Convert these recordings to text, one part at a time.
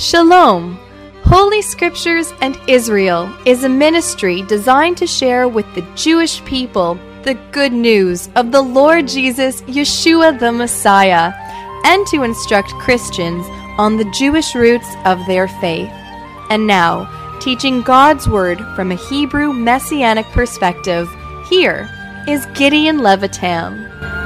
Shalom! Holy Scriptures and Israel is a ministry designed to share with the Jewish people the good news of the Lord Jesus, Yeshua the Messiah, and to instruct Christians on the Jewish roots of their faith. And now, teaching God's Word from a Hebrew Messianic perspective, here is Gideon Levitam.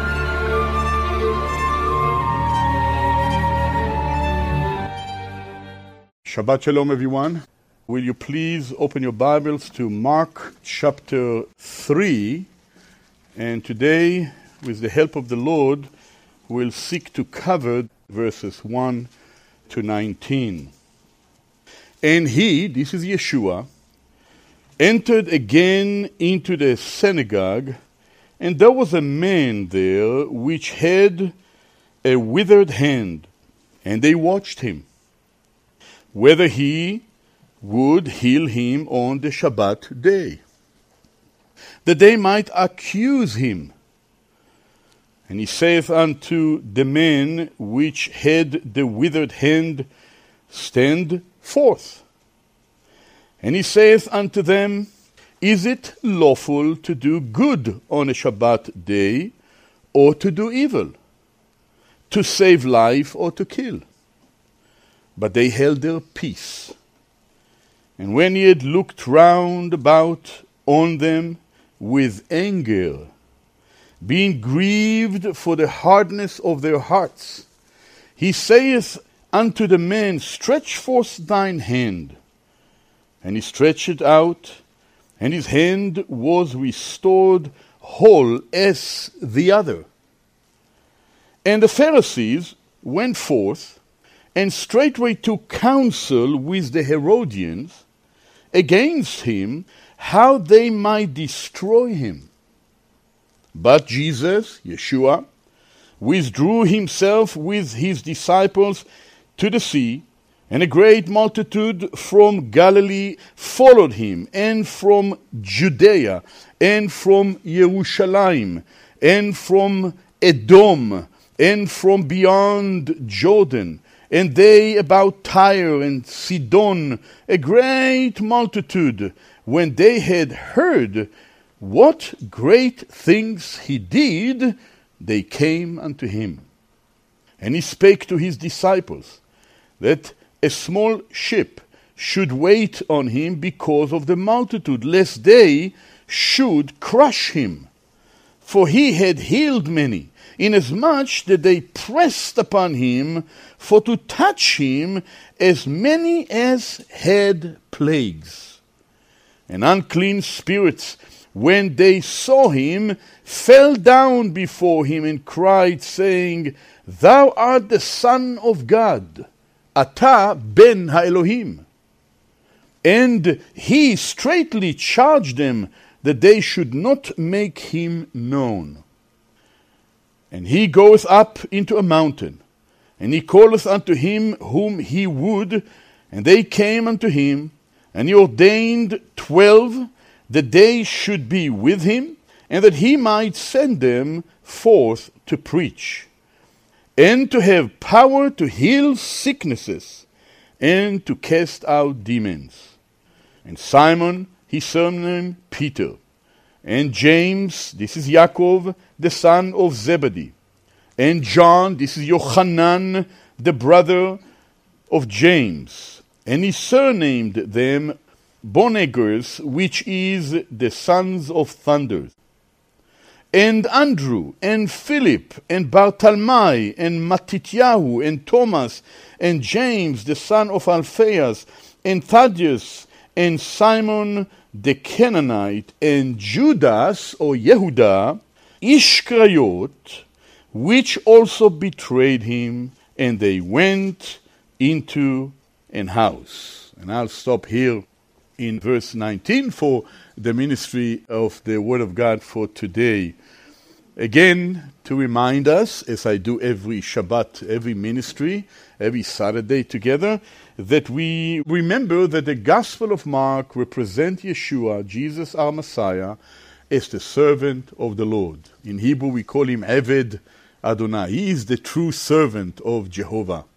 Shabbat Shalom, everyone. Will you please open your Bibles to Mark chapter 3. And today, with the help of the Lord, we'll seek to cover verses 1 to 19. And he, this is Yeshua, entered again into the synagogue, and there was a man there which had a withered hand, and they watched him, whether he would heal him on the Shabbat day, that they might accuse him. And he saith unto the man which had the withered hand, Stand forth. And he saith unto them, Is it lawful to do good on a Shabbat day, or to do evil, to save life or to kill? But they held their peace. And when he had looked round about on them with anger, being grieved for the hardness of their hearts, he saith unto the man, Stretch forth thine hand. And he stretched it out, and his hand was restored whole as the other. And the Pharisees went forth, and straightway took counsel with the Herodians against him, how they might destroy him. But Jesus, Yeshua, withdrew himself with his disciples to the sea, and a great multitude from Galilee followed him, and from Judea, and from Jerusalem, and from Edom, and from beyond Jordan, and they about Tyre and Sidon, a great multitude, when they had heard what great things he did, they came unto him. And he spake to his disciples, that a small ship should wait on him because of the multitude, lest they should crush him. For he had healed many, inasmuch that they pressed upon him for to touch him, as many as had plagues. And unclean spirits, when they saw him, fell down before him and cried, saying, Thou art the Son of God, Ata ben ha-Elohim. And he straitly charged them that they should not make him known. And he goeth up into a mountain, and he calleth unto him whom he would, and they came unto him, and he ordained 12 that they should be with him, and that he might send them forth to preach, and to have power to heal sicknesses, and to cast out demons. And Simon he surnamed Peter, and James, this is Yaakov, the son of Zebedee, and John, this is Yochanan, the brother of James, and he surnamed them Boanerges, which is the sons of thunder, and Andrew, and Philip, and Bartholomew, and Mattityahu, and Thomas, and James, the son of Alphaeus, and Thaddeus, and Simon the Canaanite, and Judas, or Yehuda, Ishcariot, which also betrayed him, and they went into an house. And I'll stop here in verse 19 for the ministry of the Word of God for today. Again, to remind us, as I do every Shabbat, every ministry, every Saturday together, that we remember that the Gospel of Mark represents Yeshua, Jesus our Messiah, as the servant of the Lord. In Hebrew we call him Eved Adonai. He is the true servant of Jehovah.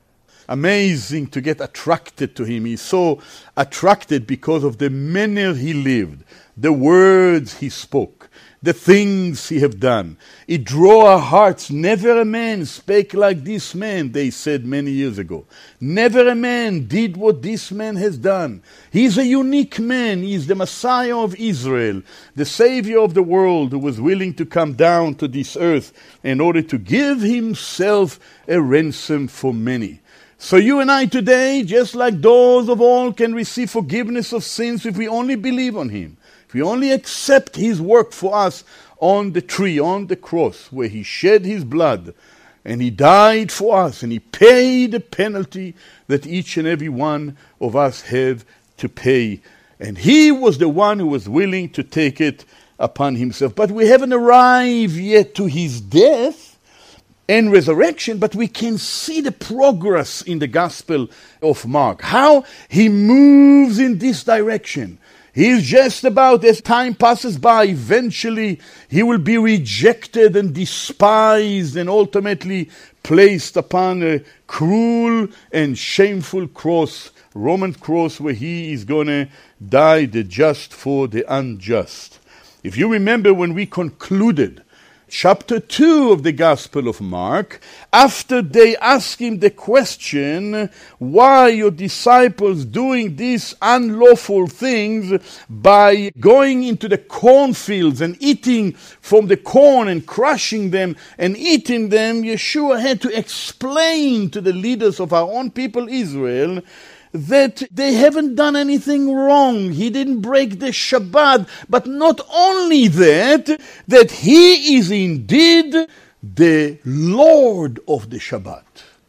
amazing to get attracted to him. He's so attracted because of the manner he lived, the words he spoke, the things he have done. It drew our hearts. Never a man spake like this man, they said many years ago. Never a man did what this man has done. He's a unique man. He's the Messiah of Israel, the Savior of the world, who was willing to come down to this earth in order to give himself a ransom for many. So you and I today, just like those of old, can receive forgiveness of sins if we only believe on him. If we only accept his work for us on the tree, on the cross, where he shed his blood and he died for us and he paid the penalty that each and every one of us have to pay. And he was the one who was willing to take it upon himself. But we haven't arrived yet to his death and resurrection, but we can see the progress in the Gospel of Mark, how he moves in this direction. He is just about, as time passes by, eventually he will be rejected and despised and ultimately placed upon a cruel and shameful cross, Roman cross, where he is going to die the just for the unjust. If you remember when we concluded chapter 2 of the Gospel of Mark, after they asked him the question, why are your disciples doing these unlawful things by going into the cornfields and eating from the corn and crushing them and eating them, Yeshua had to explain to the leaders of our own people Israel that they haven't done anything wrong. He didn't break the Shabbat. But not only that, that he is indeed the Lord of the Shabbat.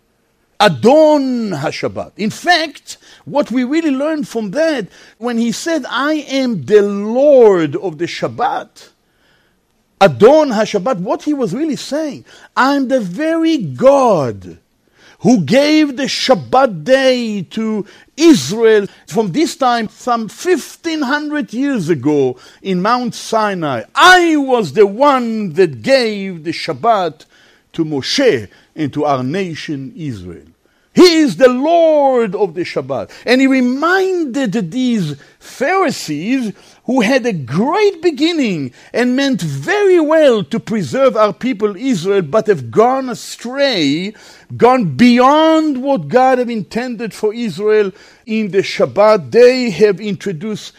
Adon HaShabbat. In fact, what we really learn from that, when he said, I am the Lord of the Shabbat, Adon HaShabbat, what he was really saying, I'm the very God who gave the Shabbat day to Israel from this time, some 1,500 years ago in Mount Sinai. I was the one that gave the Shabbat to Moshe and to our nation Israel. He is the Lord of the Shabbat. And he reminded these Pharisees who had a great beginning and meant very well to preserve our people Israel, but have gone astray, gone beyond what God had intended for Israel in the Shabbat. They have introduced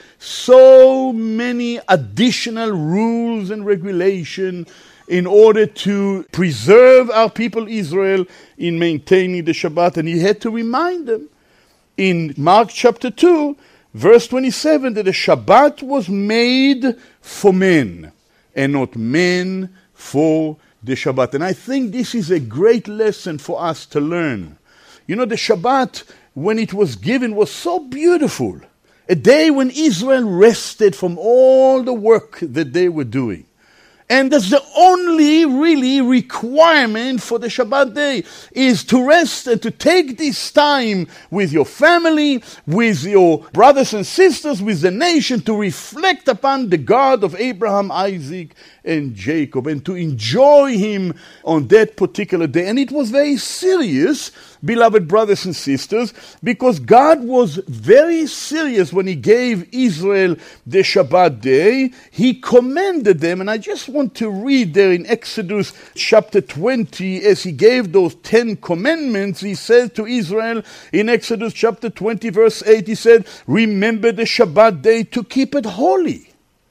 so many additional rules and regulations in order to preserve our people Israel in maintaining the Shabbat. And he had to remind them in Mark chapter 2, verse 27, that the Shabbat was made for men and not men for the Shabbat. And I think this is a great lesson for us to learn. You know, the Shabbat, when it was given, was so beautiful. A day when Israel rested from all the work that they were doing. And that's the only really requirement for the Shabbat day, is to rest and to take this time with your family, with your brothers and sisters, with the nation, to reflect upon the God of Abraham, Isaac, and Jacob, and to enjoy him on that particular day. And it was very serious, beloved brothers and sisters, because God was very serious when he gave Israel the Shabbat day. He commanded them, and I just want to read there in Exodus chapter 20, as he gave those 10 commandments, he said to Israel in Exodus chapter 20 verse 8, he said, remember the Shabbat day to keep it holy.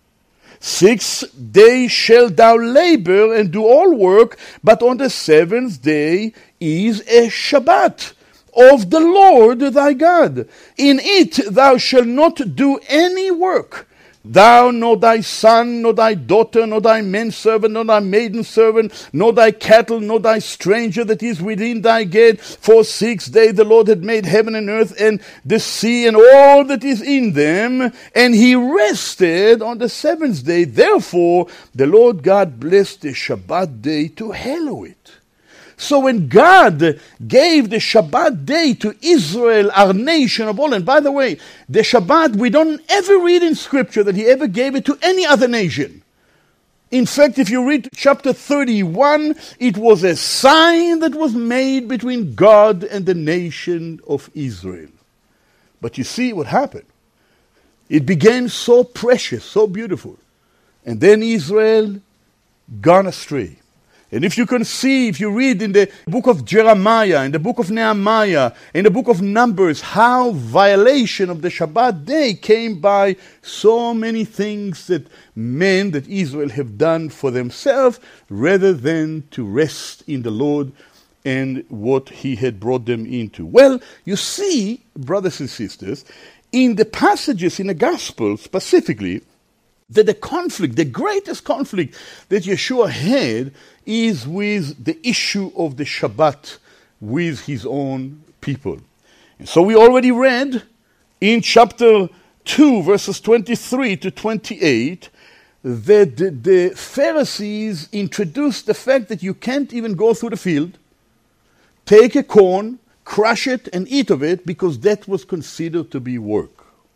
6 days shalt thou labor and do all work, but on the 7th day is a Shabbat of the Lord thy God. In it thou shalt not do any work. Thou, nor thy son, nor thy daughter, nor thy manservant, nor thy maidservant, nor thy cattle, nor thy stranger that is within thy gate. For 6 days the Lord had made heaven and earth and the sea and all that is in them, and he rested on the 7th day. Therefore the Lord God blessed the Shabbat day to hallow it. So when God gave the Shabbat day to Israel, our nation of all, and by the way, the Shabbat, we don't ever read in Scripture that he ever gave it to any other nation. In fact, if you read chapter 31, it was a sign that was made between God and the nation of Israel. But you see what happened. It began so precious, so beautiful. And then Israel gone astray. And if you can see, if you read in the book of Jeremiah, in the book of Nehemiah, in the book of Numbers, how violation of the Shabbat day came by so many things that men, that Israel have done for themselves, rather than to rest in the Lord and what He had brought them into. Well, you see, brothers and sisters, in the passages in the Gospel specifically, that the conflict, the greatest conflict that Yeshua had is with the issue of the Shabbat with His own people. And so we already read in chapter 2, verses 23 to 28, that the Pharisees introduced the fact that you can't even go through the field, take a corn, crush it, and eat of it, because that was considered to be work.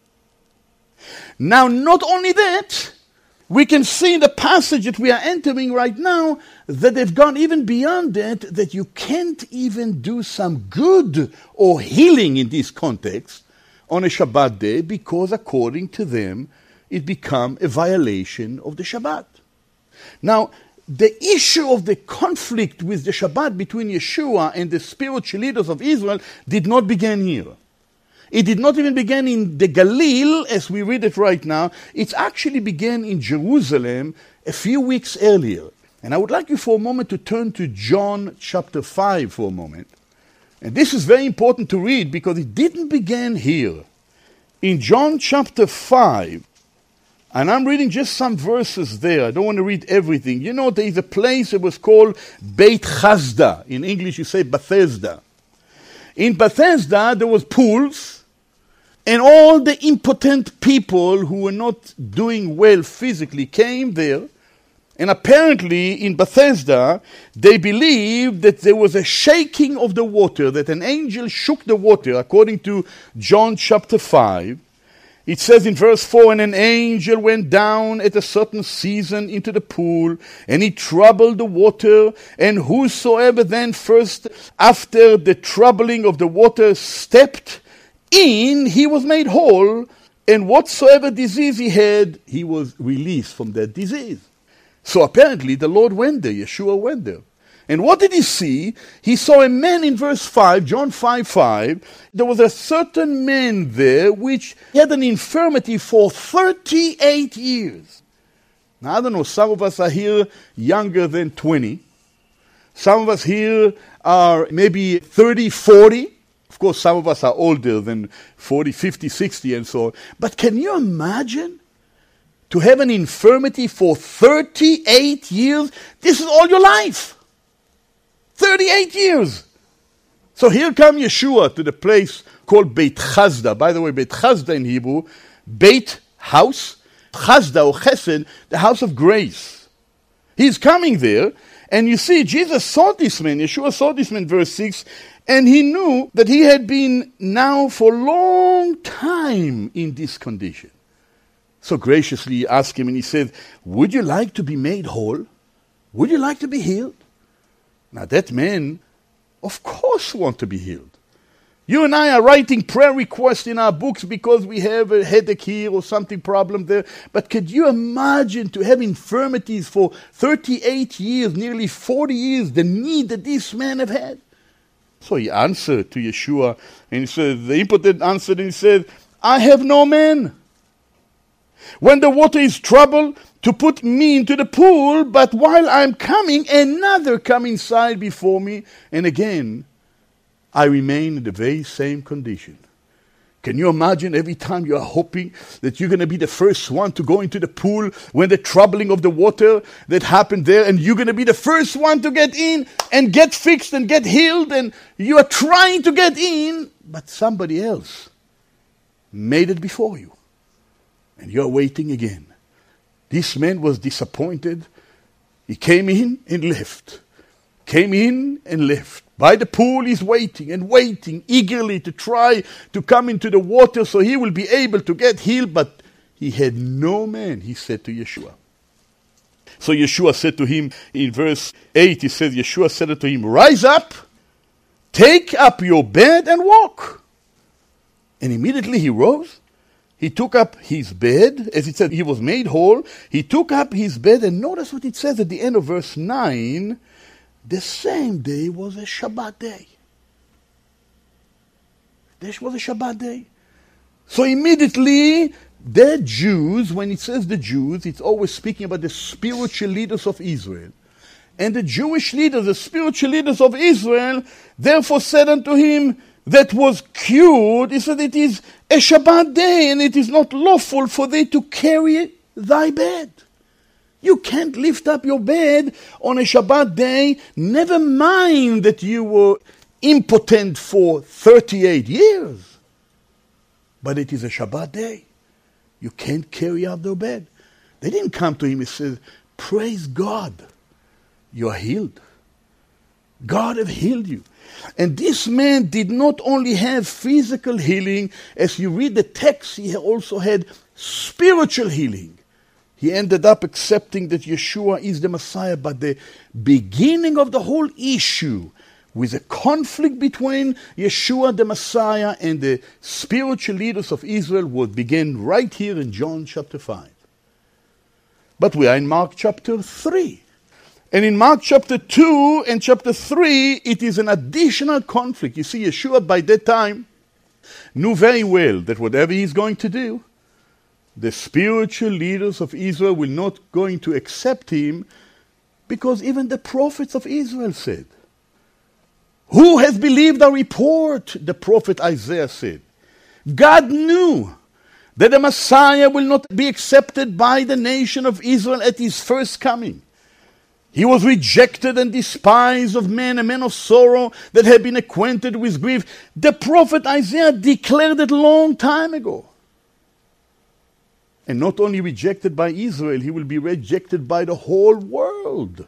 Now, not only that, we can see in the passage that we are entering right now that they've gone even beyond that you can't even do some good or healing in this context on a Shabbat day, because according to them, it become a violation of the Shabbat. Now, the issue of the conflict with the Shabbat between Yeshua and the spiritual leaders of Israel did not begin here. It did not even begin in the Galilee, as we read it right now. It actually began in Jerusalem a few weeks earlier. And I would like you for a moment to turn to John chapter 5 for a moment. And this is very important to read because it didn't begin here. In John chapter 5, and I'm reading just some verses there. I don't want to read everything. You know, there is a place that was called Beit Chazda. In English you say Bethesda. In Bethesda there was pools, and all the impotent people who were not doing well physically came there. And apparently in Bethesda, they believed that there was a shaking of the water, that an angel shook the water, according to John chapter 5. It says in verse 4, and an angel went down at a certain season into the pool, and he troubled the water, and whosoever then first after the troubling of the water stepped in, he was made whole, and whatsoever disease he had, he was released from that disease. So apparently the Lord went there, Yeshua went there. And what did he see? He saw a man in verse 5, John 5:5. There was a certain man there which had an infirmity for 38 years. Now I don't know, some of us are here younger than 20. Some of us here are maybe 30, 40. Of course, some of us are older than 40, 50, 60 and so on. But can you imagine to have an infirmity for 38 years? This is all your life. 38 years. So here come Yeshua to the place called Beit Chazda. By the way, Beit Chazda in Hebrew, Beit, house, Chazda or Chesed, the house of grace. He's coming there, and you see, Jesus saw this man, Yeshua saw this man, verse 6, and he knew that he had been now for a long time in this condition. So graciously he asked him, and he said, would you like to be made whole? Would you like to be healed? Now that man, of course, want to be healed. You and I are writing prayer requests in our books because we have a headache here or something problem there. But could you imagine to have infirmities for 38 years, nearly 40 years, the need that this man have had? So he answered to Yeshua, and he said, the impotent answered and he said, I have no man. When the water is troubled, to put me into the pool, but while I'm coming, another come inside before me, and again, I remain in the very same condition. Can you imagine every time you are hoping that you're going to be the first one to go into the pool when the troubling of the water that happened there, and you're going to be the first one to get in and get fixed and get healed, and you are trying to get in, but somebody else made it before you, and you're waiting again. This man was disappointed. He came in and left. Came in and left. By the pool he's waiting and waiting eagerly to try to come into the water so he will be able to get healed. But he had no man, he said to Yeshua. So Yeshua said to him, in verse 8, he says, Yeshua said to him, rise up, take up your bed and walk. And immediately he rose. He took up his bed, as it said, he was made whole. He took up his bed, and notice what it says at the end of verse 9. The same day was a Shabbat day. This was a Shabbat day. So immediately, the Jews, when it says the Jews, it's always speaking about the spiritual leaders of Israel. And the Jewish leaders, the spiritual leaders of Israel, therefore said unto him that was cured, he said, it is a Shabbat day, and it is not lawful for thee to carry thy bed. You can't lift up your bed on a Shabbat day, never mind that you were impotent for 38 years. But it is a Shabbat day. You can't carry out their bed. They didn't come to him and say, praise God, you are healed. God have healed you. And this man did not only have physical healing, as you read the text, he also had spiritual healing. He ended up accepting that Yeshua is the Messiah, but the beginning of the whole issue with a conflict between Yeshua the Messiah and the spiritual leaders of Israel would begin right here in John chapter 5. But we are in Mark chapter 3. And in Mark chapter 2 and chapter 3, it is an additional conflict. You see, Yeshua by that time knew very well that whatever he is going to do, the spiritual leaders of Israel will not going to accept him, because even the prophets of Israel said, who has believed our report? The prophet Isaiah said. God knew that the Messiah will not be accepted by the nation of Israel at his first coming. He was rejected and despised of men, a man of sorrow that had been acquainted with grief. The prophet Isaiah declared it a long time ago. And not only rejected by Israel, he will be rejected by the whole world.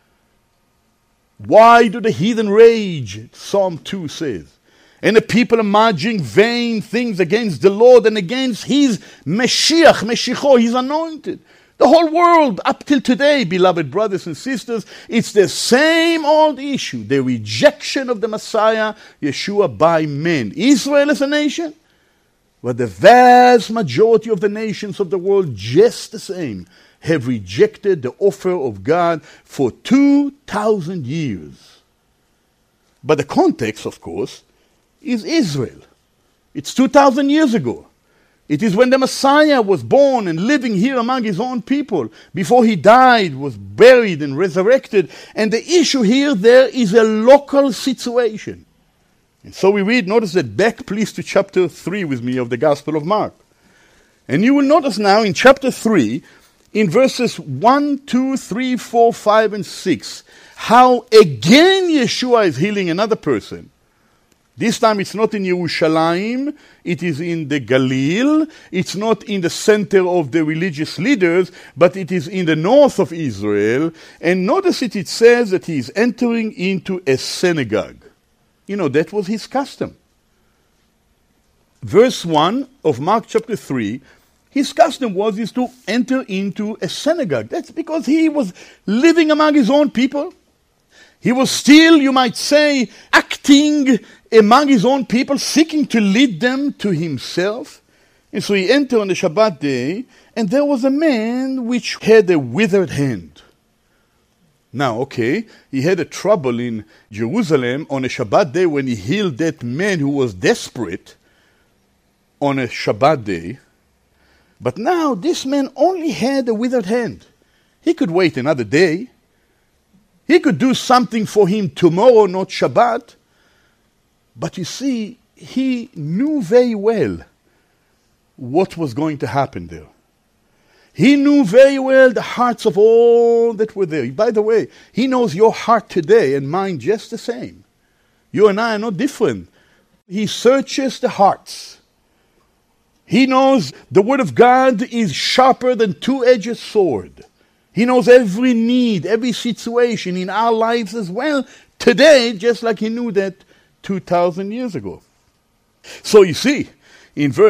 Why do the heathen rage? Psalm 2 says. And the people are imagining vain things against the Lord and against his Mashiach, his anointed. The whole world, up till today, beloved brothers and sisters, it's the same old issue. The rejection of the Messiah, Yeshua, by men. Israel as a nation, but the vast majority of the nations of the world, just the same, have rejected the offer of God for 2,000 years. But the context, of course, is Israel. It's 2,000 years ago. It is when the Messiah was born and living here among his own people, before he died, was buried and resurrected. And the issue here, there is a local situation. And so we read, notice that back please to chapter 3 with me of the Gospel of Mark. And you will notice now in chapter 3, in verses 1, 2, 3, 4, 5, and 6, how again Yeshua is healing another person. This time it's not in Yerushalayim, it is in the Galil, it's not in the center of the religious leaders, but it is in the north of Israel. And notice it says that he is entering into a synagogue. You know, that was his custom. Verse 1 of Mark chapter 3, his custom is to enter into a synagogue. That's because he was living among his own people. He was still, you might say, acting among his own people, seeking to lead them to himself. And so he entered on the Shabbat day, and there was a man which had a withered hand. Now, okay, he had a trouble in Jerusalem on a Shabbat day when he healed that man who was desperate on a Shabbat day. But now this man only had a withered hand. He could wait another day. He could do something for him tomorrow, not Shabbat. But you see, he knew very well what was going to happen there. He knew very well the hearts of all that were there. By the way, he knows your heart today and mine just the same. You and I are not different. He searches the hearts. He knows the Word of God is sharper than two-edged sword. He knows every need, every situation in our lives as well today, just like he knew that 2,000 years ago. So you see, in verse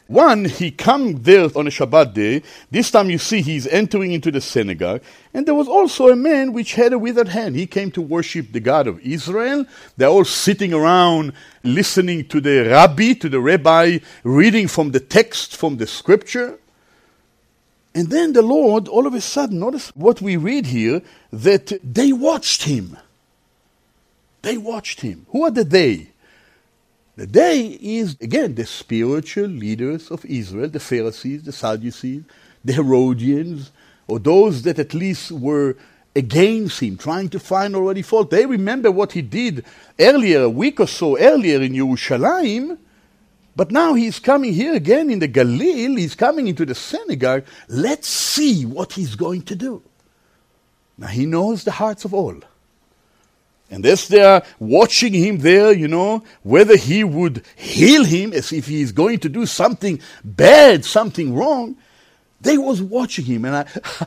One, he come there on a Shabbat day. This time you see he's entering into the synagogue. And there was also a man which had a withered hand. He came to worship the God of Israel. They're all sitting around listening to the rabbi, reading from the text, from the scripture. And then the Lord, all of a sudden, notice what we read here, that they watched him. They watched him. Who are the they? The they is, again, the spiritual leaders of Israel, the Pharisees, the Sadducees, the Herodians, or those that at least were against him, trying to find already fault. They remember what he did earlier, a week or so earlier in Yerushalayim, but now he's coming here again in the Galilee, he's coming into the synagogue. Let's see what he's going to do. Now he knows the hearts of all. And as they are watching him there, whether he would heal him as if he is going to do something bad, something wrong, they was watching him. And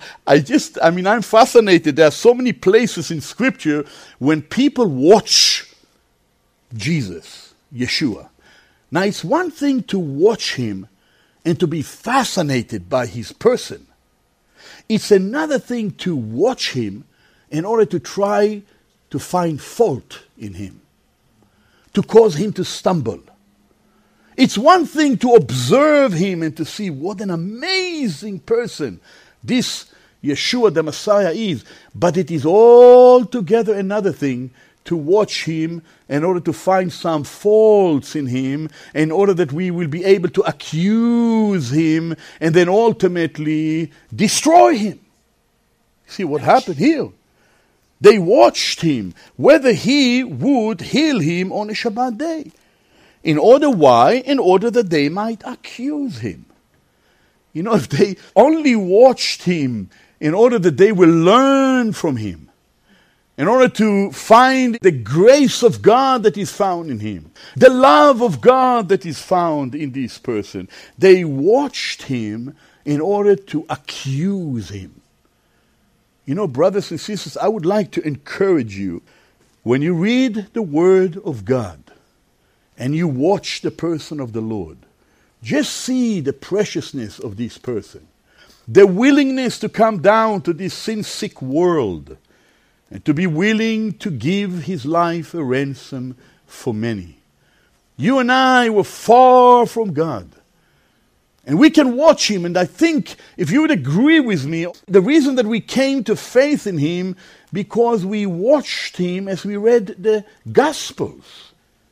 I'm fascinated. There are so many places in Scripture when people watch Jesus, Yeshua. Now, it's one thing to watch him and to be fascinated by his person. It's another thing to watch him in order to try to find fault in him, to cause him to stumble. It's one thing to observe him and to see what an amazing person this Yeshua the Messiah is, but it is altogether another thing to watch him in order to find some faults in him, in order that we will be able to accuse him and then ultimately destroy him. See what happened here? They watched him, whether he would heal him on a Shabbat day. In order why? In order that they might accuse him. If they only watched him in order that they will learn from him, in order to find the grace of God that is found in him, the love of God that is found in this person, they watched him in order to accuse him. Brothers and sisters, I would like to encourage you, when you read the Word of God and you watch the person of the Lord, just see the preciousness of this person, the willingness to come down to this sin-sick world and to be willing to give his life a ransom for many. You and I were far from God. And we can watch him, and I think, if you would agree with me, the reason that we came to faith in him, because we watched him as we read the Gospels.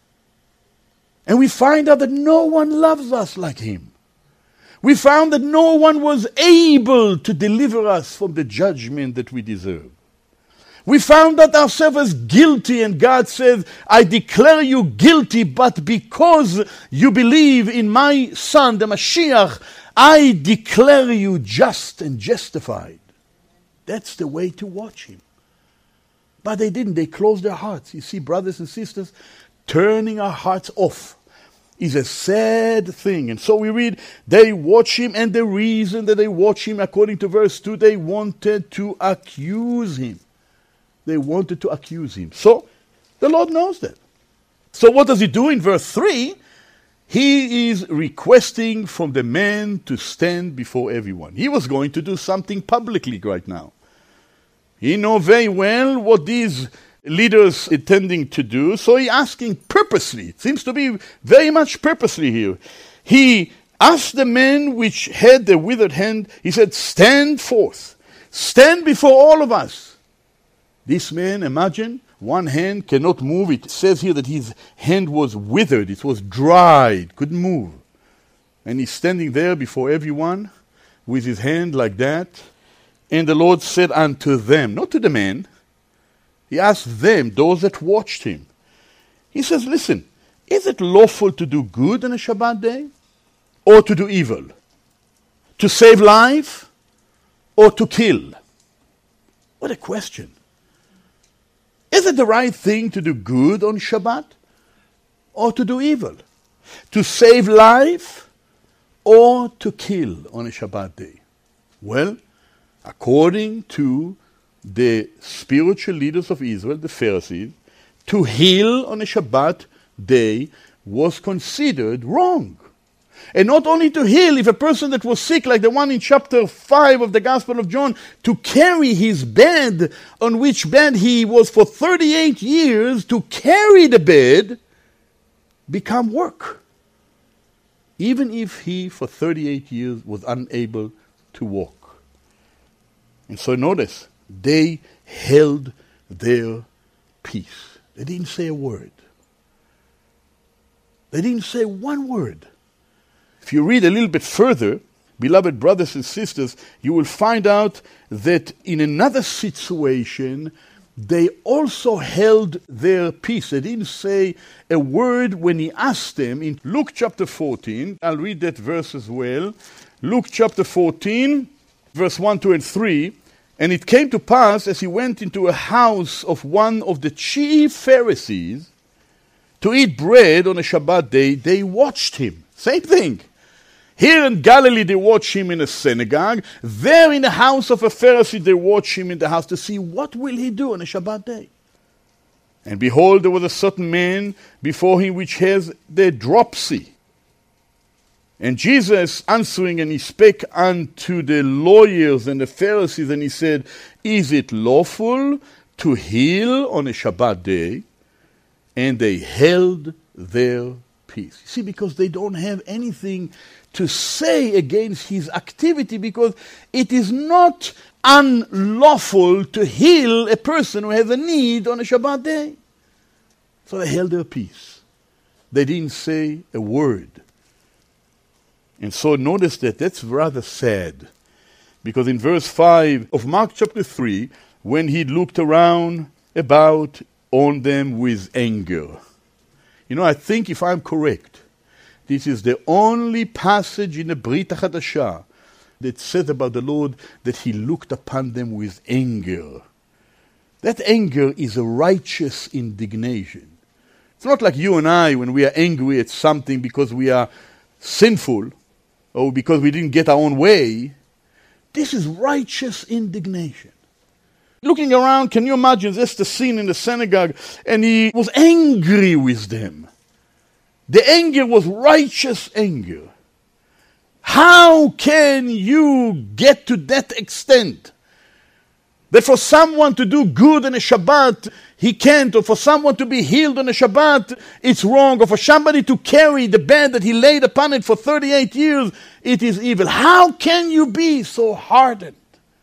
And we find out that no one loves us like him. We found that no one was able to deliver us from the judgment that we deserve. We found out ourselves as guilty, and God says, I declare you guilty, but because you believe in my Son, the Mashiach, I declare you just and justified. That's the way to watch him. But they didn't. They closed their hearts. You see, brothers and sisters, turning our hearts off is a sad thing. And so we read, they watch him, and the reason that they watch him, according to verse 2, they wanted to accuse him. They wanted to accuse him. So, the Lord knows that. So what does he do in verse 3? He is requesting from the man to stand before everyone. He was going to do something publicly right now. He knows very well what these leaders intending to do, so he asking purposely. It seems to be very much purposely here. He asked the man which had the withered hand, he said, stand forth. Stand before all of us. This man, imagine, one hand cannot move. It says here that his hand was withered. It was dried, couldn't move. And he's standing there before everyone with his hand like that. And the Lord said unto them, not to the man, he asked them, those that watched him. He says, listen, is it lawful to do good on a Shabbat day or to do evil? To save life or to kill? What a question. Is it the right thing to do good on Shabbat or to do evil? To save life or to kill on a Shabbat day? Well, according to the spiritual leaders of Israel, the Pharisees, to heal on a Shabbat day was considered wrong. And not only to heal, if a person that was sick, like the one in chapter 5 of the Gospel of John, to carry his bed, on which bed he was for 38 years, to carry the bed, become work. Even if he, for 38 years, was unable to walk. And so notice, they held their peace. They didn't say a word. They didn't say one word. If you read a little bit further, beloved brothers and sisters, you will find out that in another situation, they also held their peace. They didn't say a word when he asked them. In Luke chapter 14, I'll read that verse as well. Luke chapter 14, verse 1, 2, and 3. And it came to pass, as he went into a house of one of the chief Pharisees to eat bread on a Shabbat day, they watched him. Same thing. Here in Galilee, they watch him in a synagogue. There in the house of a Pharisee, they watch him in the house to see what will he do on a Shabbat day. And behold, there was a certain man before him which has the dropsy. And Jesus answering, and he spake unto the lawyers and the Pharisees, and he said, Is it lawful to heal on a Shabbat day? And they held their peace. You see, because they don't have anything to say against his activity, because it is not unlawful to heal a person who has a need on a Shabbat day. So they held their peace. They didn't say a word. And so notice that that's rather sad. Because in verse 5 of Mark chapter 3, when he looked around about on them with anger. You know, I think if I'm correct, this is the only passage in the Brit HaChadashah that says about the Lord that he looked upon them with anger. That anger is a righteous indignation. It's not like you and I when we are angry at something because we are sinful or because we didn't get our own way. This is righteous indignation. Looking around, can you imagine this, the scene in the synagogue, and he was angry with them. The anger was righteous anger. How can you get to that extent? That for someone to do good on a Shabbat, he can't, or for someone to be healed on a Shabbat, it's wrong, or for somebody to carry the bed that he laid upon it for 38 years, it is evil. How can you be so hardened?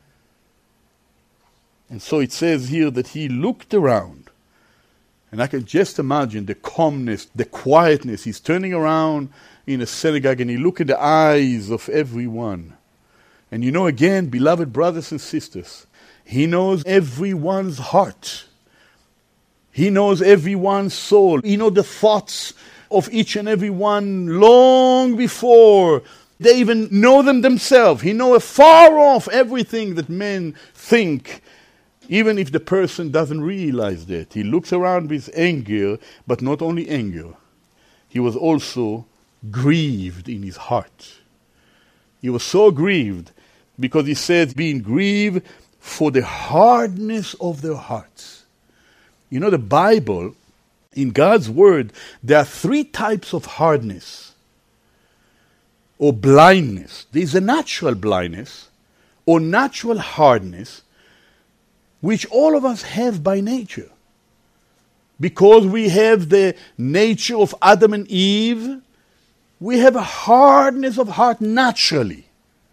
And so it says here that he looked around. And I can just imagine the calmness, the quietness. He's turning around in a synagogue and he looks in the eyes of everyone. And you know, again, beloved brothers and sisters, he knows everyone's heart. He knows everyone's soul. He knows the thoughts of each and every one long before they even know them themselves. He knows far off everything that men think, even if the person doesn't realize that. He looks around with anger, but not only anger. He was also grieved in his heart. He was so grieved because he said, being grieved for the hardness of their hearts. You know, the Bible, in God's Word, there are 3 types of hardness or blindness. There's a natural blindness or natural hardness, which all of us have by nature. Because we have the nature of Adam and Eve, we have a hardness of heart naturally.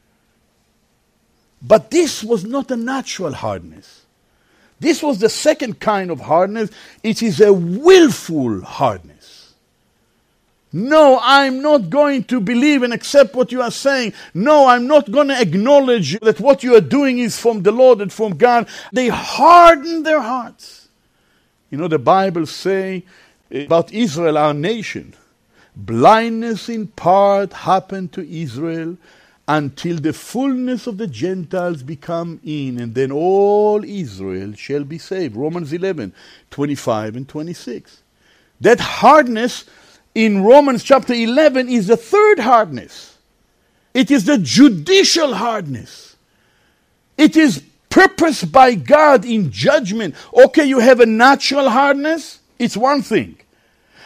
But this was not a natural hardness. This was the second kind of hardness. It is a willful hardness. No, I'm not going to believe and accept what you are saying. No, I'm not going to acknowledge that what you are doing is from the Lord and from God. They harden their hearts. You know, the Bible says about Israel, our nation, blindness in part happened to Israel until the fullness of the Gentiles become in, and then all Israel shall be saved. Romans 11, 25 and 26. That hardness in Romans chapter 11 is the third hardness. It is the judicial hardness. It is purposed by God in judgment. Okay, you have a natural hardness, it's one thing.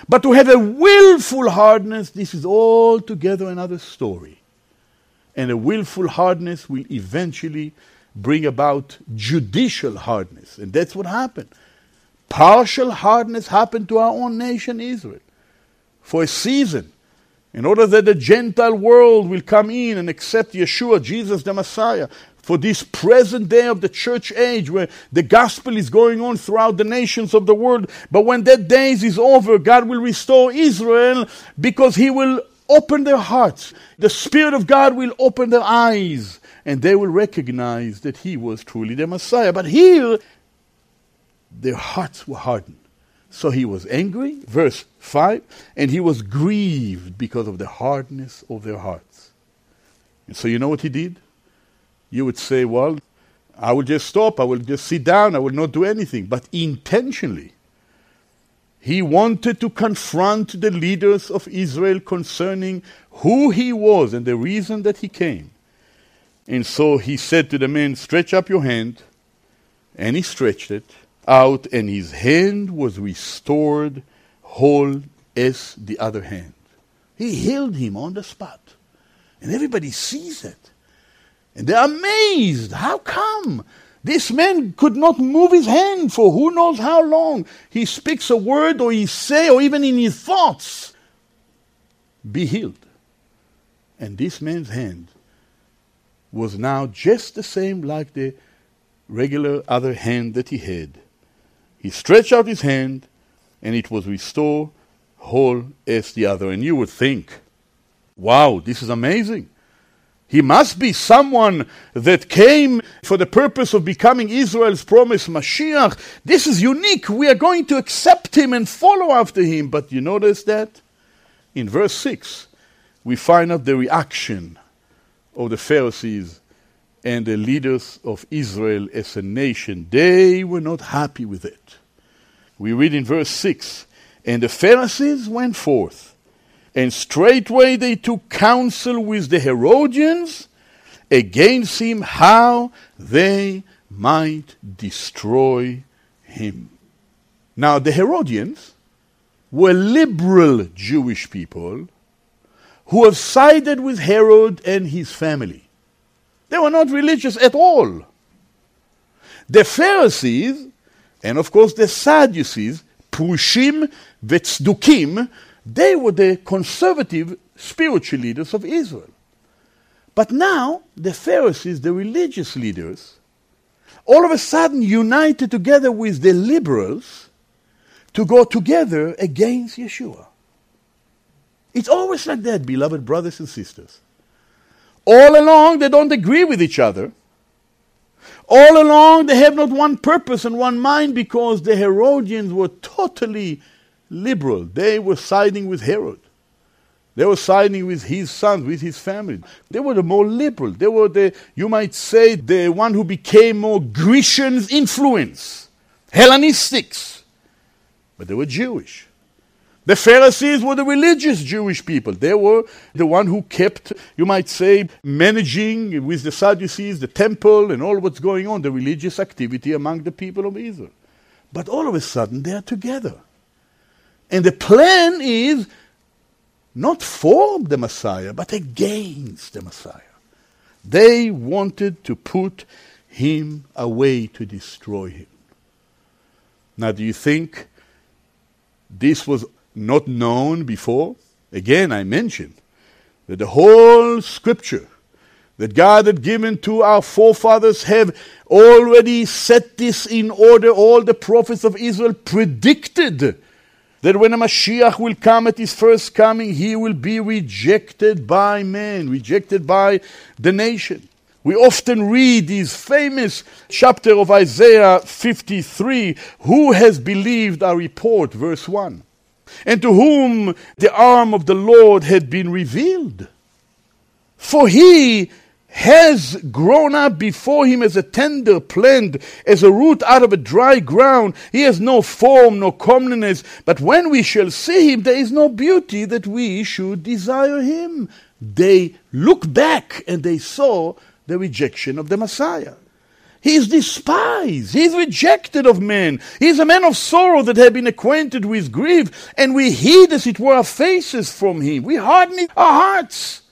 But to have a willful hardness, this is altogether another story. And a willful hardness will eventually bring about judicial hardness. And that's what happened. Partial hardness happened to our own nation, Israel, for a season, in order that the Gentile world will come in and accept Yeshua, Jesus the Messiah, for this present day of the church age where the gospel is going on throughout the nations of the world. But when that days is over, God will restore Israel because He will open their hearts. The Spirit of God will open their eyes and they will recognize that He was truly the Messiah. But here, their hearts were hardened. So He was angry, verse 5, and He was grieved because of the hardness of their hearts. And so you know what He did? You would say, well, I will just stop, I will just sit down, I will not do anything. But intentionally, He wanted to confront the leaders of Israel concerning who He was and the reason that He came. And so He said to the men, stretch up your hand. And He stretched it out, and His hand was restored whole as the other hand. He healed him on the spot. And everybody sees it. And they're amazed. How come? This man could not move his hand for who knows how long. He speaks a word, or he say, or even in his thoughts, be healed. And this man's hand was now just the same like the regular other hand that he had. He stretched out his hand, and it was restored whole as the other. And you would think, wow, this is amazing. He must be someone that came for the purpose of becoming Israel's promised Mashiach. This is unique. We are going to accept Him and follow after Him. But you notice that? In verse 6, we find out the reaction of the Pharisees and the leaders of Israel as a nation. They were not happy with it. We read in verse 6, and the Pharisees went forth, and straightway they took counsel with the Herodians against Him, how they might destroy Him. Now the Herodians were liberal Jewish people who have sided with Herod and his family. They were not religious at all. The Pharisees, and of course the Sadducees, Prushim v'Tzdukim, they were the conservative spiritual leaders of Israel. But now, the Pharisees, the religious leaders, all of a sudden united together with the liberals to go together against Yeshua. It's always like that, beloved brothers and sisters. All along, they don't agree with each other. All along, they have not one purpose and one mind, because the Herodians were totally liberal. They were siding with Herod. They were siding with his sons, with his family. They were the more liberal. They were the, you might say, the one who became more Grecian influence. Hellenistics. But they were Jewish. The Pharisees were the religious Jewish people. They were the one who kept, you might say, managing with the Sadducees, the temple, and all what's going on, the religious activity among the people of Israel. But all of a sudden, they are together. And the plan is not for the Messiah, but against the Messiah. They wanted to put Him away, to destroy Him. Now, do you think this was not known before? Again, I mentioned that the whole Scripture that God had given to our forefathers have already set this in order. All the prophets of Israel predicted that when a Mashiach will come at His first coming, He will be rejected by men, rejected by the nation. We often read this famous chapter of Isaiah 53, who has believed our report, verse 1, and to whom the arm of the Lord had been revealed. For He has grown up before Him as a tender plant, as a root out of a dry ground. He has no form, no comeliness. But when we shall see Him, there is no beauty that we should desire Him. They look back and they saw the rejection of the Messiah. He is despised. He is rejected of men. He is a man of sorrow that had been acquainted with grief, and we hid as it were our faces from him. We hardened our hearts.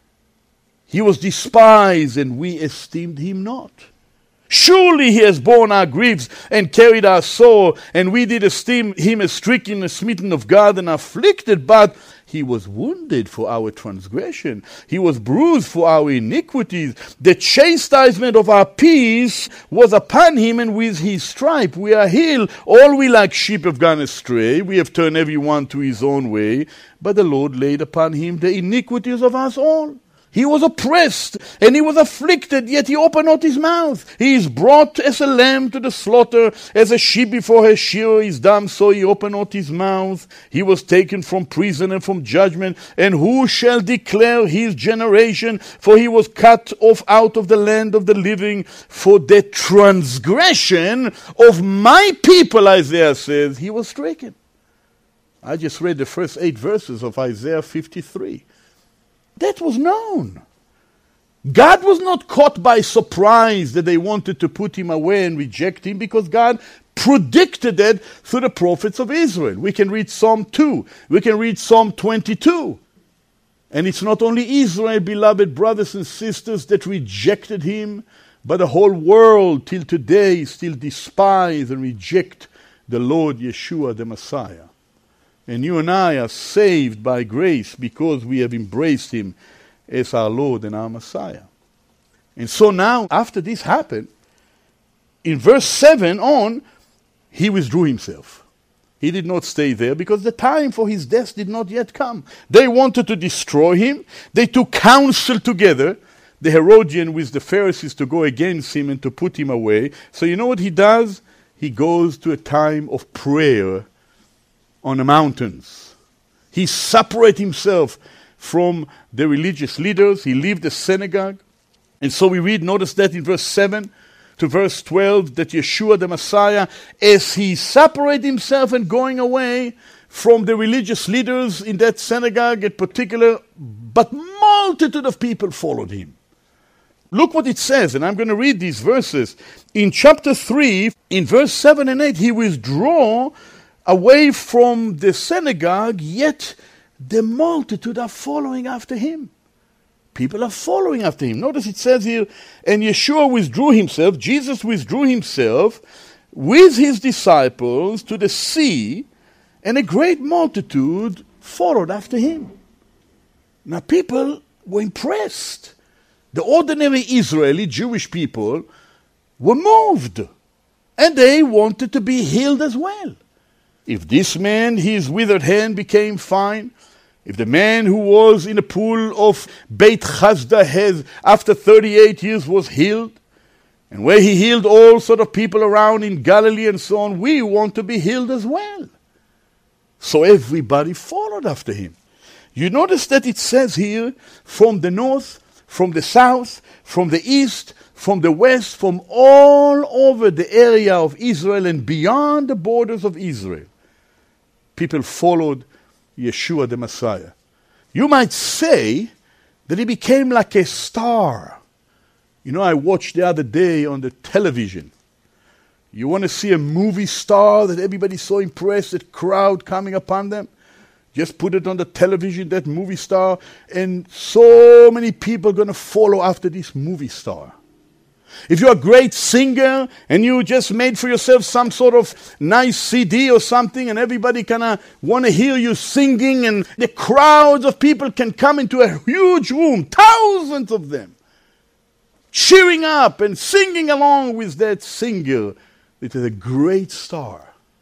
He was despised, and we esteemed him not. Surely he has borne our griefs and carried our sorrow, and we did esteem him as stricken and smitten of God and afflicted, but he was wounded for our transgression. He was bruised for our iniquities. The chastisement of our peace was upon him, and with his stripe we are healed. All we like sheep have gone astray. We have turned every one to his own way. But the Lord laid upon him the iniquities of us all. He was oppressed, and he was afflicted, yet he opened not his mouth. He is brought as a lamb to the slaughter, as a sheep before her shearer is dumb, so he opened not his mouth. He was taken from prison and from judgment, and who shall declare his generation? For he was cut off out of the land of the living. For the transgression of my people, Isaiah says, he was stricken. I just read the first 8 verses of Isaiah 53. That was known. God was not caught by surprise that they wanted to put him away and reject him, because God predicted that through the prophets of Israel. We can read Psalm 2. We can read Psalm 22. And it's not only Israel, beloved brothers and sisters, that rejected him, but the whole world till today still despise and reject the Lord Yeshua the Messiah. And you and I are saved by grace because we have embraced him as our Lord and our Messiah. And so now, after this happened, in verse 7 on, he withdrew himself. He did not stay there because the time for his death did not yet come. They wanted to destroy him. They took counsel together, the Herodian with the Pharisees, to go against him and to put him away. So you know what he does? He goes to a time of prayer on the mountains. He separated himself from the religious leaders. He left the synagogue. And so we read, notice that in verse 7 to verse 12, that Yeshua the Messiah, as he separated himself and going away from the religious leaders in that synagogue in particular, but multitude of people followed him. Look what it says, and I'm going to read these verses. In chapter 3, in verse 7 and 8, he withdrew away from the synagogue, yet the multitude are following after him. People are following after him. Notice it says here, and Yeshua withdrew himself, Jesus withdrew himself with his disciples to the sea, and a great multitude followed after him. Now people were impressed. The ordinary Israeli Jewish people were moved, and they wanted to be healed as well. If this man, his withered hand became fine, if the man who was in the pool of Beit Chazda has, after 38 years, was healed, and where he healed all sort of people around in Galilee and so on, we want to be healed as well. So everybody followed after him. You notice that it says here, from the north, from the south, from the east, from the west, from all over the area of Israel and beyond the borders of Israel, people followed Yeshua the Messiah. You might say that he became like a star. You know, I watched the other day on the television. You want to see a movie star that everybody's so impressed, that crowd coming upon them? Just put it on the television, that movie star, and so many people are going to follow after this movie star. If you're a great singer and you just made for yourself some sort of nice CD or something, and everybody kind of want to hear you singing, and the crowds of people can come into a huge room, thousands of them, cheering up and singing along with that singer. It is a great star.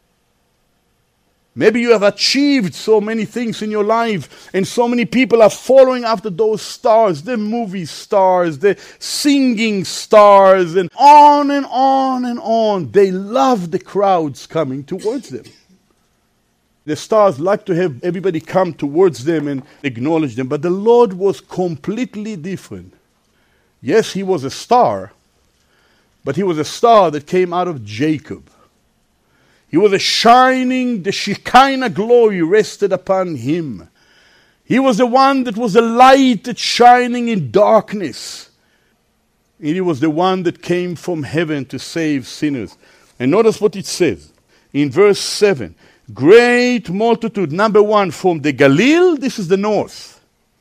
Maybe you have achieved so many things in your life, and so many people are following after those stars, the movie stars, the singing stars, and on and on and on. They love the crowds coming towards them. The stars like to have everybody come towards them and acknowledge them, but the Lord was completely different. Yes, he was a star, but he was a star that came out of Jacob. He was a shining, the Shekinah glory rested upon him. He was the one that was a light that's shining in darkness. He was the one that came from heaven to save sinners. And notice what it says in verse 7. Great multitude, number 1, from the Galilee, this is the north.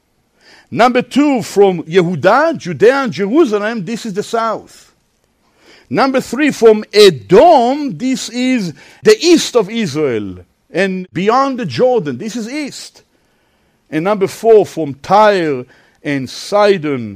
Number 2, from Yehuda, Judea and Jerusalem, this is the south. Number 3, from Edom, this is the east of Israel. And beyond the Jordan, this is east. And number 4, from Tyre and Sidon,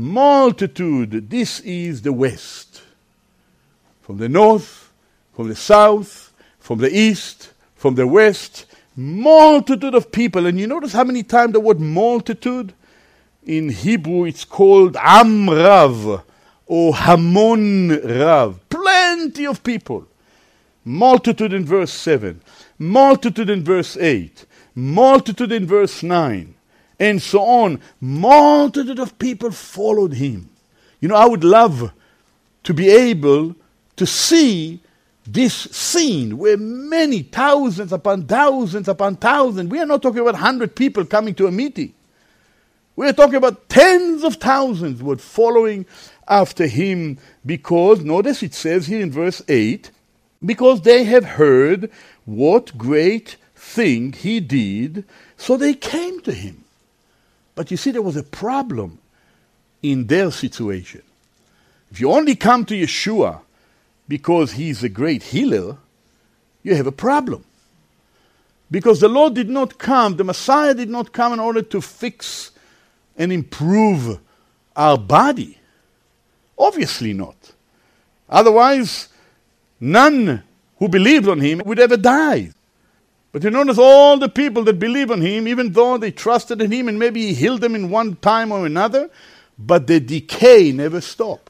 multitude, this is the west. From the north, from the south, from the east, from the west, multitude of people. And you notice how many times the word multitude? In Hebrew it's called Am Rav or Hamon Rav. Plenty of people. Multitude in verse 7. Multitude in verse 8. Multitude in verse 9. And so on. Multitude of people followed him. You know, I would love to be able to see this scene where many thousands upon thousands upon thousands, we are not talking about 100 people coming to a meeting. We are talking about tens of thousands were following after him because, notice it says here in verse 8, because they have heard what great thing he did, so they came to him. But you see, there was a problem in their situation. If you only come to Yeshua because he's a great healer, you have a problem. Because the Lord did not come, the Messiah did not come in order to fix and improve our body. Obviously not. Otherwise, none who believed on him would ever die. But you notice all the people that believe on him, even though they trusted in him and maybe he healed them in one time or another, but the decay never stopped.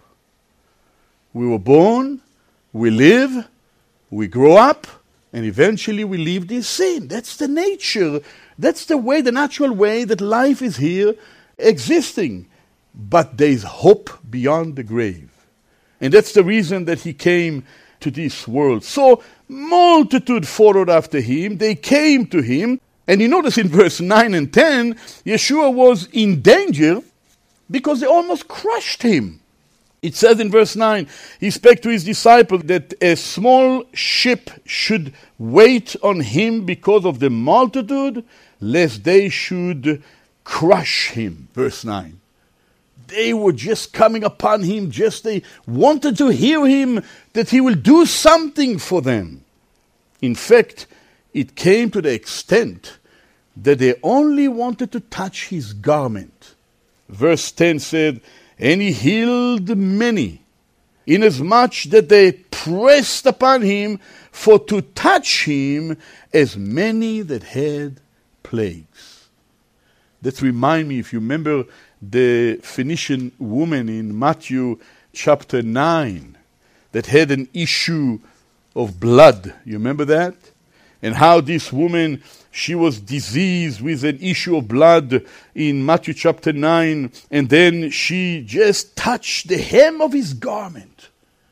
We were born, we live, we grow up, and eventually we leave this sin. That's the nature. That's the way, the natural way that life is here existing. But there's hope beyond the grave. And that's the reason that he came to this world. So, multitude followed after him. They came to him. And you notice in verse 9 and 10, Yeshua was in danger because they almost crushed him. It says in verse 9, he spake to his disciples that a small ship should wait on him because of the multitude, lest they should crush him. Verse 9. They were just coming upon him, they wanted to hear him, that he will do something for them. In fact, it came to the extent that they only wanted to touch his garment. Verse 10 said, and he healed many, inasmuch that they pressed upon him for to touch him as many that had plagues. That remind me, if you remember the Phoenician woman in Matthew chapter 9 that had an issue of blood. You remember that? And how this woman, she was diseased with an issue of blood in Matthew chapter 9, and then she just touched the hem of his garment.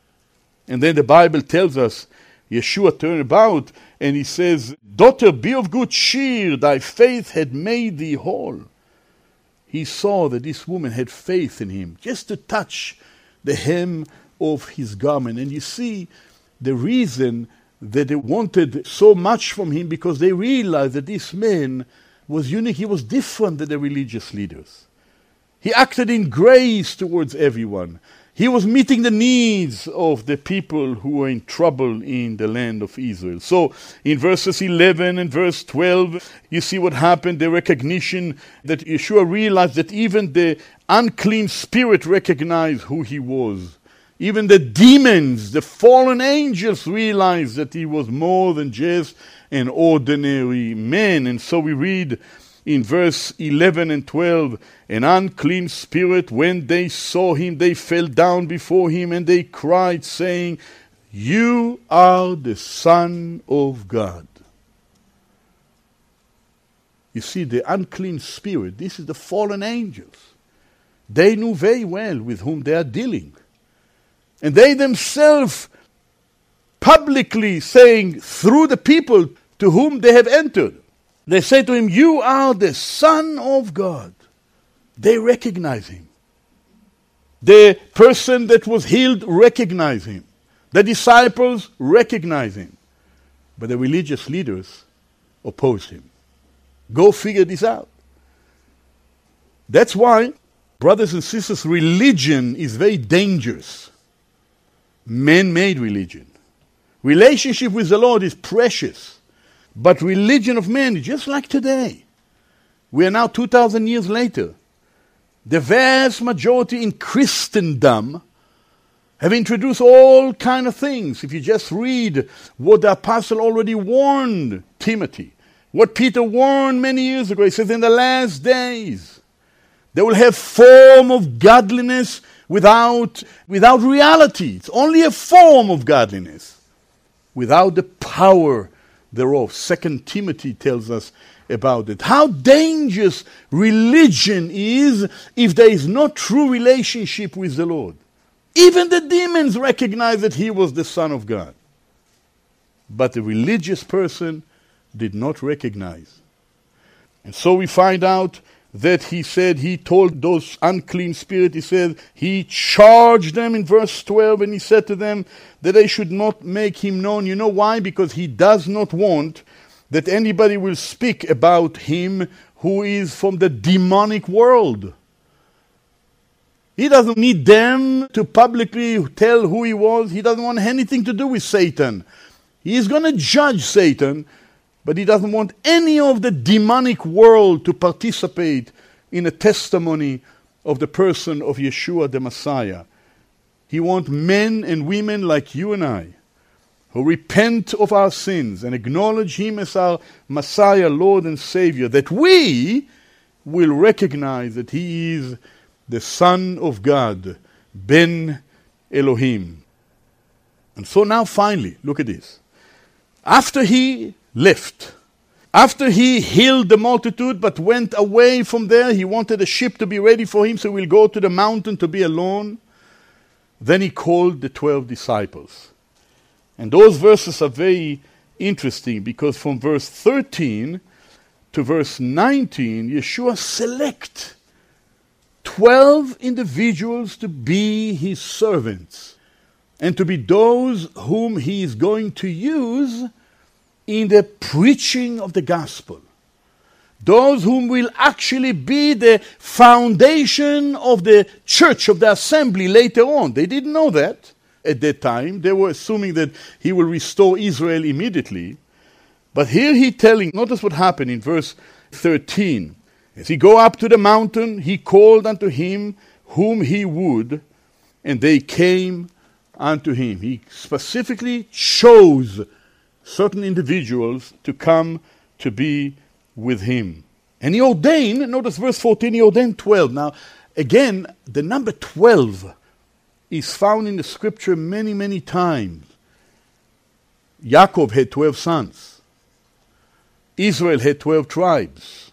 And then the Bible tells us, Yeshua turned about and he says, daughter, be of good cheer, thy faith had made thee whole. He saw that this woman had faith in him, just to touch the hem of his garment. And you see the reason that they wanted so much from him, because they realized that this man was unique. He was different than the religious leaders. He acted in grace towards everyone. He was meeting the needs of the people who were in trouble in the land of Israel. So in verses 11 and verse 12, you see what happened, the recognition that Yeshua realized that even the unclean spirit recognized who he was. Even the demons, the fallen angels, realized that he was more than just an ordinary man. And so we read in verse 11 and 12, an unclean spirit, when they saw him, they fell down before him, and they cried, saying, you are the Son of God. You see, the unclean spirit, this is the fallen angels. They knew very well with whom they are dealing. And they themselves publicly saying through the people to whom they have entered, they say to him, you are the Son of God. They recognize him. The person that was healed recognized him. The disciples recognized him. But the religious leaders opposed him. Go figure this out. That's why, brothers and sisters, religion is very dangerous. Man-made religion. Relationship with the Lord is precious. But religion of man is just like today. We are now 2,000 years later. The vast majority in Christendom have introduced all kind of things. If you just read what the apostle already warned Timothy, what Peter warned many years ago, he says, in the last days, they will have form of godliness without reality. It's only a form of godliness, without the power thereof. 2 Timothy tells us about it. How dangerous religion is if there is no true relationship with the Lord. Even the demons recognized that he was the Son of God. But the religious person did not recognize. And so we find out that he told those unclean spirits, he charged them in verse 12, and he said to them that they should not make him known. You know why? Because he does not want that anybody will speak about him who is from the demonic world. He doesn't need them to publicly tell who he was. He doesn't want anything to do with Satan. He is going to judge Satan, but he doesn't want any of the demonic world to participate in a testimony of the person of Yeshua the Messiah. He wants men and women like you and I, who repent of our sins and acknowledge him as our Messiah, Lord and Savior, that we will recognize that he is the Son of God, Ben Elohim. And so now finally, look at this. After he left, after he healed the multitude but went away from there, he wanted a ship to be ready for him, so he will go to the mountain to be alone. Then he called the 12 disciples. And those verses are very interesting because from verse 13 to verse 19, Yeshua selects 12 individuals to be his servants and to be those whom he is going to use in the preaching of the gospel. Those whom will actually be the foundation of the church, of the assembly later on. They didn't know that at that time. They were assuming that he will restore Israel immediately. But here he telling, notice what happened in verse 13. As he go up to the mountain, he called unto him whom he would, and they came unto him. He specifically chose certain individuals to come to be with him. And he ordained, notice verse 14, he ordained 12. Now, again, the number 12 is found in the scripture many, many times. Yaakov had 12 sons. Israel had 12 tribes.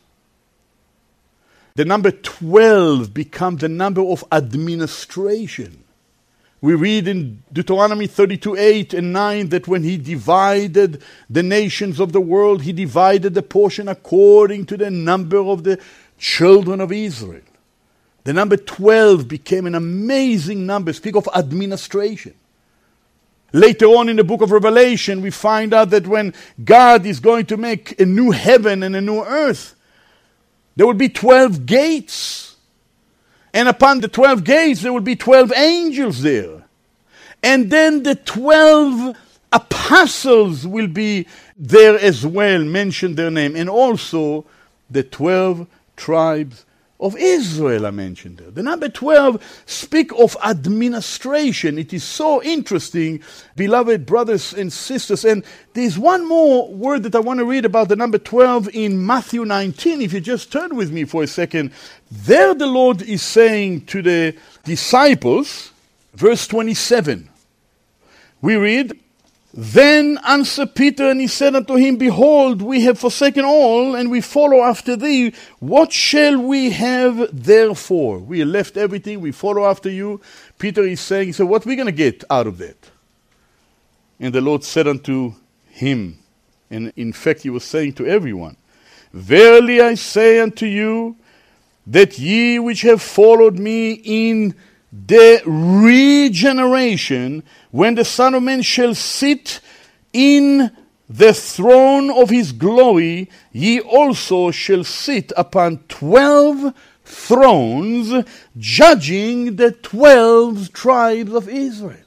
The number 12 becomes the number of administration. We read in Deuteronomy 32:8 and 9 that when he divided the nations of the world, he divided the portion according to the number of the children of Israel. The number 12 became an amazing number. Speak of administration. Later on in the book of Revelation, we find out that when God is going to make a new heaven and a new earth, there will be 12 gates. And upon the 12 gates, there will be 12 angels there. And then the 12 apostles will be there as well, mention their name. And also the 12 tribes of Israel are mentioned there. The number 12 speak of administration. It is so interesting, beloved brothers and sisters. And there's one more word that I want to read about the number 12 in Matthew 19. If you just turn with me for a second. There the Lord is saying to the disciples, verse 27. We read, Then answered Peter, and he said unto him, Behold, we have forsaken all, and we follow after thee. What shall we have therefore? We have left everything, we follow after you. Peter is saying, so what are we going to get out of that? And the Lord said unto him, and in fact he was saying to everyone, Verily I say unto you, that ye which have followed me in the regeneration, when the Son of Man shall sit in the throne of his glory, ye also shall sit upon 12 thrones, judging the 12 tribes of Israel.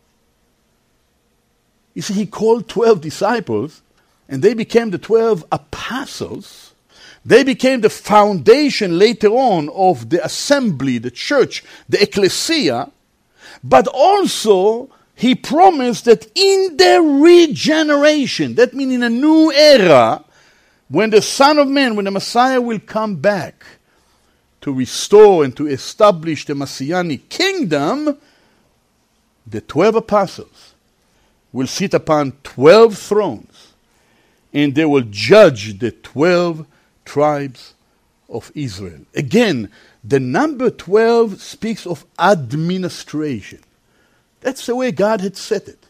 You see, he called 12 disciples, and they became the 12 apostles. They became the foundation later on of the assembly, the church, the ecclesia. But also, he promised that in the regeneration, that means in a new era, when the Son of Man, when the Messiah will come back to restore and to establish the Messianic kingdom, the 12 apostles will sit upon 12 thrones, and they will judge the 12 tribes of Israel. Again, the number 12 speaks of administration. That's the way God had set it.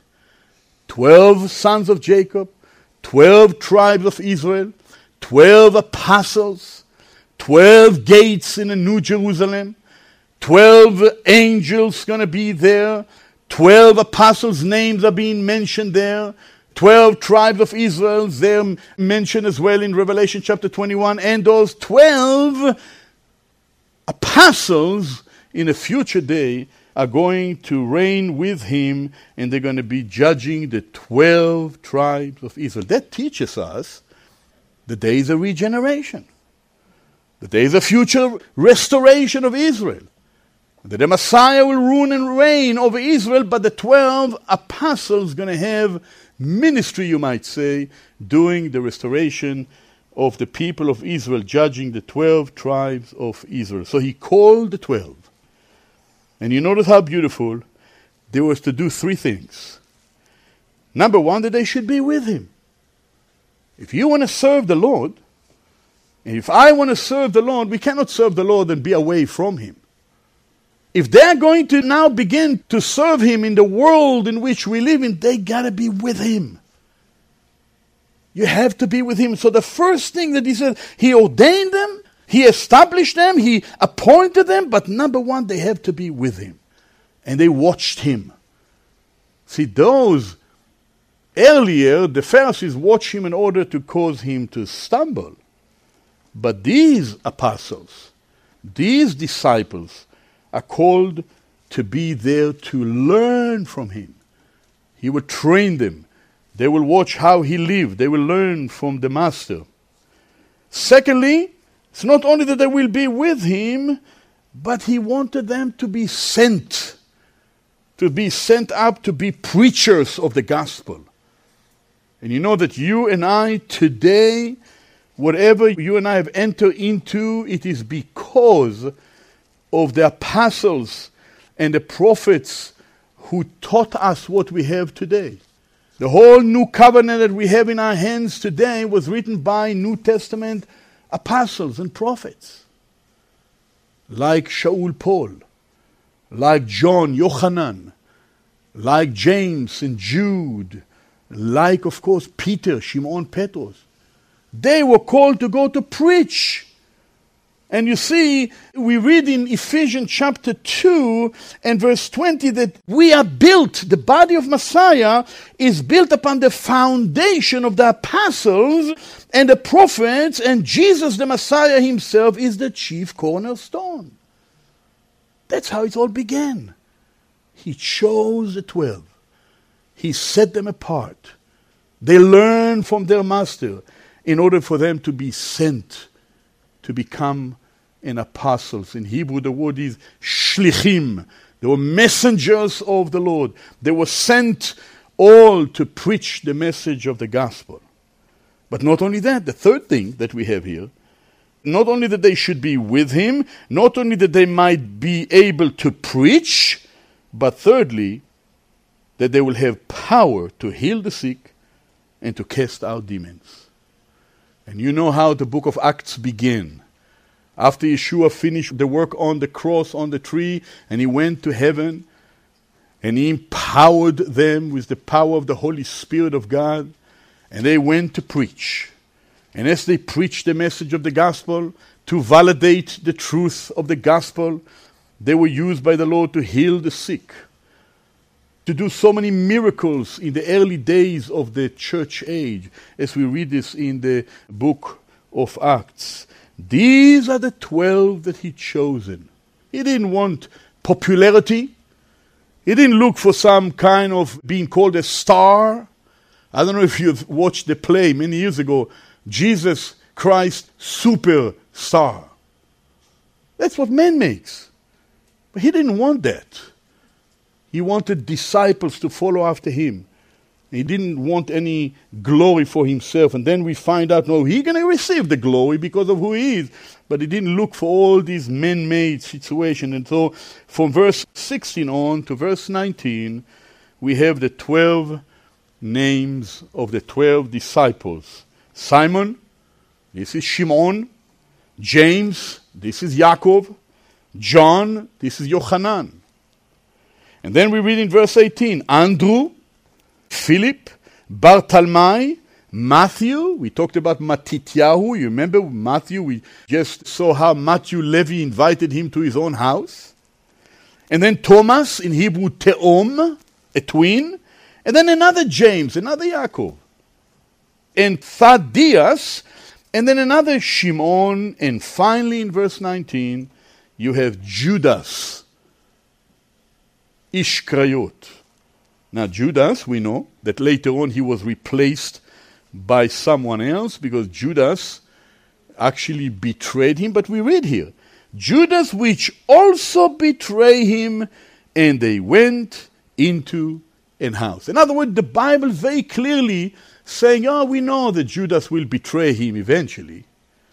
12 sons of Jacob, 12 tribes of Israel, 12 apostles, 12 gates in the New Jerusalem, 12 angels going to be there, 12 apostles' names are being mentioned there, 12 tribes of Israel, they're mentioned as well in Revelation chapter 21, and those 12 apostles in a future day are going to reign with him, and they're going to be judging the 12 tribes of Israel. That teaches us the days of regeneration, the days of future restoration of Israel, that the Messiah will rule and reign over Israel, but the 12 apostles are going to have ministry, you might say, doing the restoration of the people of Israel, judging the 12 tribes of Israel. So he called the 12. And you notice how beautiful they was to do 3 things. Number 1, that they should be with him. If you want to serve the Lord, and if I want to serve the Lord, we cannot serve the Lord and be away from him. If they're going to now begin to serve him in the world in which we live in, they got to be with him. You have to be with him. So the first thing that he said, he ordained them, he established them, he appointed them, but number 1, they have to be with him. And they watched him. See, those earlier, the Pharisees watched him in order to cause him to stumble. But these apostles, these disciples, are called to be there to learn from him. He will train them. They will watch how he lived. They will learn from the master. Secondly, it's not only that they will be with him, but he wanted them to be sent up to be preachers of the gospel. And you know that you and I today, whatever you and I have entered into, it is because of the apostles and the prophets who taught us what we have today. The whole new covenant that we have in our hands today was written by New Testament apostles and prophets. Like Shaul Paul, like John, Yochanan, like James and Jude, like, of course, Peter, Shimon, Petros. They were called to go to preach. And you see, we read in Ephesians chapter 2 and verse 20 that we are built, the body of Messiah is built upon the foundation of the apostles and the prophets, and Jesus the Messiah himself is the chief cornerstone. That's how it all began. He chose the 12. He set them apart. They learned from their master in order for them to be sent to become an apostles. In Hebrew, the word is shlichim. They were messengers of the Lord. They were sent all to preach the message of the gospel. But not only that, the third thing that we have here, not only that they should be with him, not only that they might be able to preach, but thirdly, that they will have power to heal the sick and to cast out demons. And you know how the book of Acts began. After Yeshua finished the work on the cross, on the tree, and he went to heaven, and he empowered them with the power of the Holy Spirit of God, and they went to preach. And as they preached the message of the gospel, to validate the truth of the gospel, They were used by the Lord to heal the sick, to do so many miracles in the early days of the church age, as we read this in the book of Acts. These are the 12 that he chosen. He didn't want popularity. He didn't look for some kind of being called a star. I don't know if you've watched the play many years ago, Jesus Christ Superstar. That's what man makes. But he didn't want that. He wanted disciples to follow after him. He didn't want any glory for himself. And then we find out, no, he's going to receive the glory because of who he is. But he didn't look for all these man-made situations. And so from verse 16 on to verse 19, we have the 12 names of the 12 disciples. Simon, this is Shimon. James, this is Yaakov. John, this is Yochanan. And then we read in verse 18, Andrew, Philip, Bartalmai, Matthew. We talked about Matityahu. You remember Matthew? We just saw how Matthew Levi invited him to his own house. And then Thomas, in Hebrew, Teom, a twin. And then another James, another Yaakov. And Thaddeus, and then another Shimon. And finally, in verse 19, you have Judas Ishkariot. Now, Judas, we know that later on he was replaced by someone else because Judas actually betrayed him. But we read here, Judas which also betrayed him, and they went into an house. In other words, the Bible very clearly saying, we know that Judas will betray him eventually.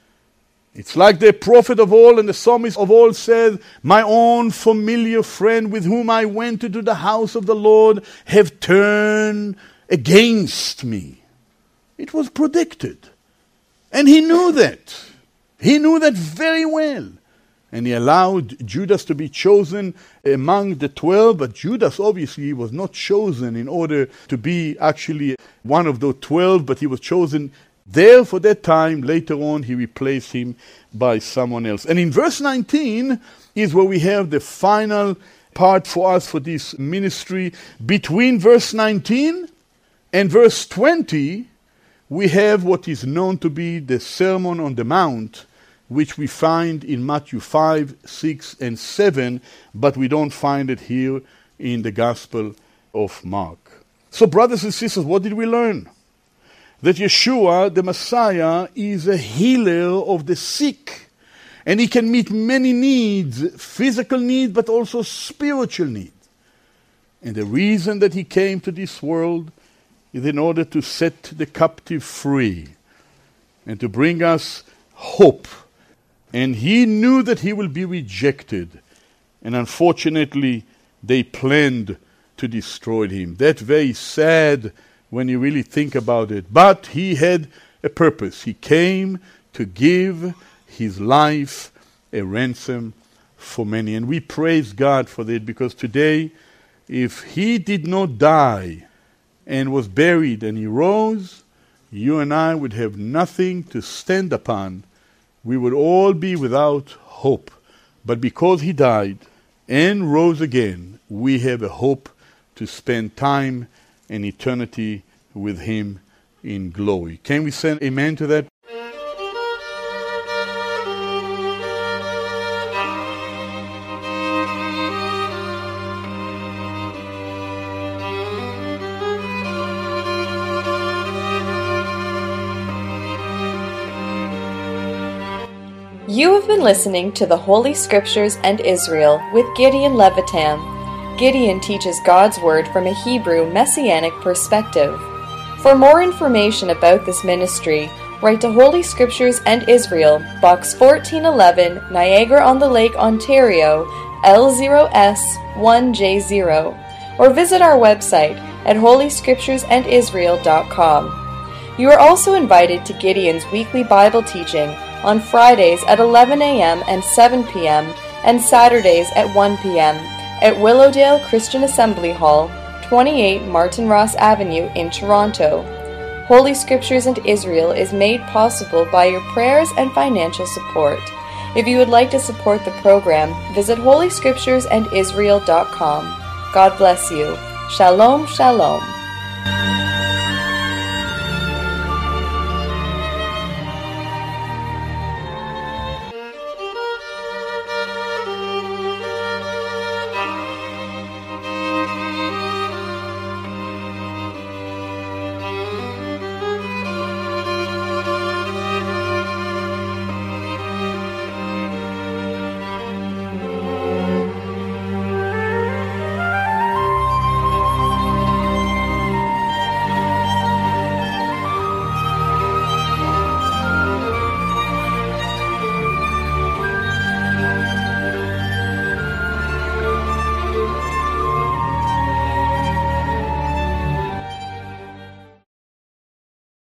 It's like the prophet of all and the psalmist of all said, my own familiar friend with whom I went into the house of the Lord have turned against me. It was predicted. And he knew that. He knew that very well. And he allowed Judas to be chosen among the 12, but Judas obviously was not chosen in order to be actually one of the 12, but he was chosen there for that time. Later on, he replaced him by someone else. And in verse 19 is where we have the final part for us for this ministry. Between verse 19 and verse 20, we have what is known to be the Sermon on the Mount, which we find in Matthew 5, 6, and 7, but we don't find it here in the Gospel of Mark. So, brothers and sisters, what did we learn? That Yeshua, the Messiah, is a healer of the sick. And he can meet many needs, physical needs, but also spiritual needs. And the reason that he came to this world is in order to set the captive free and to bring us hope. And he knew that he will be rejected. And unfortunately, they planned to destroy him. That's very sad when you really think about it. But he had a purpose. He came to give his life a ransom for many. And we praise God for that, because today, if he did not die and was buried and he rose, you and I would have nothing to stand upon. We would all be without hope. But because he died and rose again, we have a hope to spend time and eternity with him in glory. Can we say amen to that? You have been listening to the Holy Scriptures and Israel with Gideon Levitam. Gideon teaches God's Word from a Hebrew Messianic perspective. For more information about this ministry, write to Holy Scriptures and Israel, Box 1411, Niagara-on-the-Lake, Ontario, L0S1J0, or visit our website at holyscripturesandisrael.com. You are also invited to Gideon's weekly Bible teaching on Fridays at 11 a.m. and 7 p.m. and Saturdays at 1 p.m. at Willowdale Christian Assembly Hall, 28 Martin Ross Avenue in Toronto. Holy Scriptures and Israel is made possible by your prayers and financial support. If you would like to support the program, visit holyscripturesandisrael.com. God bless you. Shalom, shalom.